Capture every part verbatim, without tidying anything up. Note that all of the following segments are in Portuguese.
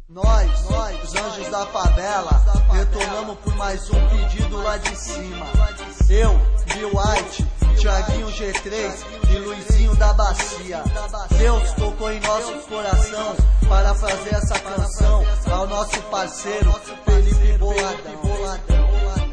Nós, nós, os anjos da favela, retornamos por mais um pedido lá de cima. Eu, Bill White, Thiaguinho G três e Luizinho da Bacia. Deus tocou em nosso coração para fazer essa canção ao nosso parceiro Felipe Boladão.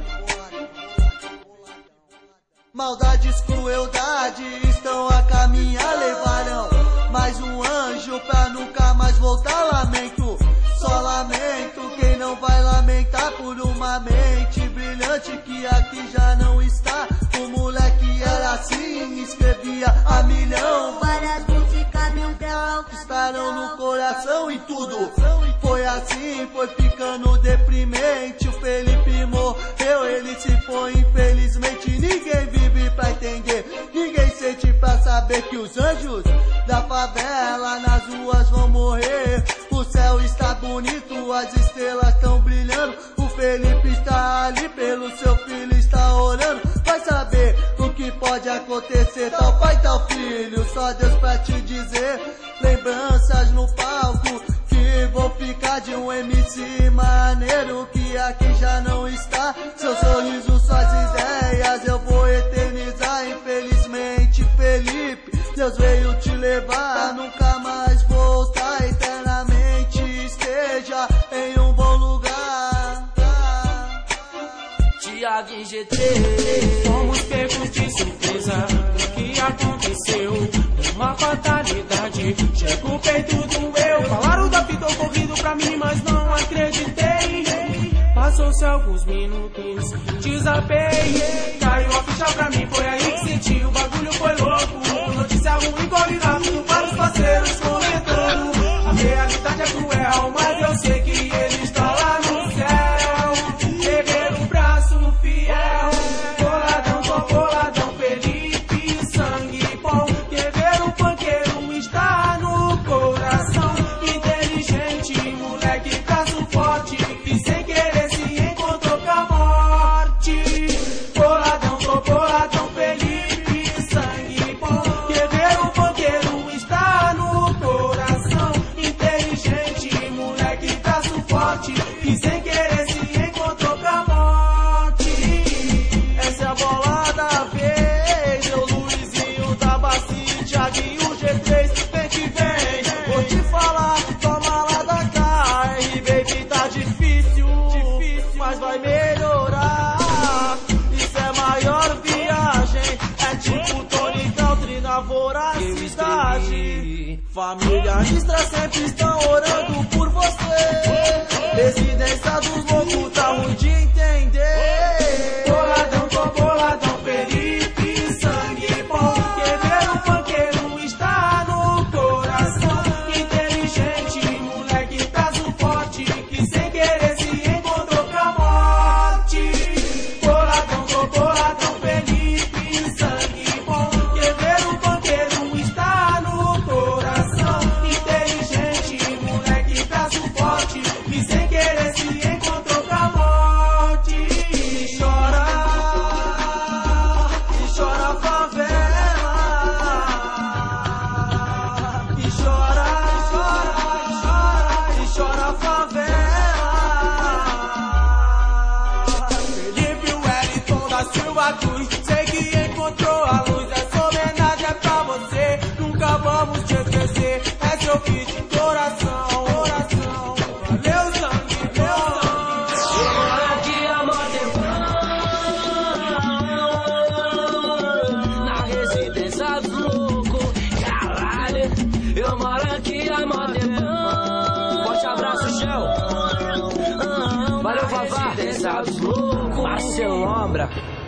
Maldades, crueldade estão a caminhar, levarão mais um anjo pra nunca mais voltar. Lamento, só lamento quem não vai lamentar por uma mente brilhante que aqui já não está. O moleque era assim, escrevia a milhão. Várias músicas, meu Deus, Estarão no coração e tudo foi assim, foi ficando deprimente. O Felipe morreu, ele se foi infelizmente. Ninguém vive pra entender, ninguém sente pra saber que os anjos da favela nas ruas vão morrer. O céu está bonito, as estrelas estão brilhando. O Felipe está ali, pelo seu filho está orando. Vai saber o que pode acontecer, tal pai, tal filho, só Deus pra te dizer. Lembranças no palco que vão ficar de um M C maneiro que aqui já não está. Seu sorriso, suas ideias eu vou eternizar. Infelizmente, Felipe, Deus veio te levar, nunca mais voltar. Eternamente esteja em um bom lugar. Thiaguinho G três, fomos pegos de surpresa. O que aconteceu? Uma fatalidade. Chega o peito doeu. Falaram da fita ocorrido pra mim, mas não acreditei. Passou-se alguns minutos, desapei. Caiu a ficha pra mim, foi aí que senti. O bagulho foi louco. Notícia ruim, corre rápido para os parceiros comentando. A realidade é cruel, mas eu sei que ele está lá no céu. Guerreiro, braço fiel. Boladão, tô boladão, Felipe, sangue bom. Guerreiro, panqueiro, está no coração. Inteligente, moleque, braço forte, que sem querer se encontrou com a morte. Boladão, tô boladão, Felipe, sangue bom. Guerreiro, panqueiro, está no coração. Inteligente, moleque, braço forte, que sem querer se encontrou com a morte. Essa é a bola da vez. Eu, Luizinho da Bacia, Thiaguinho G três, vem que vem. Vou te falar, toma lá da cá. R, baby, tá difícil, difícil, mas vai melhorar. Isso é maior viagem, é tipo Tony Country na voracidade. Família Extra sempre estão orando por você. Residência dos loucos tá ruim de entender. Boladão, tô boladão, Felipe, sangue bom. Guerreiro, panqueiro, está no coração. Inteligente, moleque, traço forte, que sem querer se encontrou com a morte. Boladão, tô boladão, Felipe, sangue bom. Guerreiro, panqueiro, está no coração. Inteligente, moleque, traço forte, que sem querer se encontrou com a morte. E chora, e chora a favela. E chora, e chora, e chora, e chora a favela. Felipe Wellington da Silva Cruz, sei que encontrou a luz. Essa homenagem é pra você, nunca vamos te esquecer. É seu feat, coração, oração. Valeu, sangue, meu sangue. Aqui é mó tempão, na residência dos loucos, caralho. Eu moro aqui há mó tempão. Forte abraço, Shell. Valeu, Vavá. Residência dos loucos, Marcelo Ombra.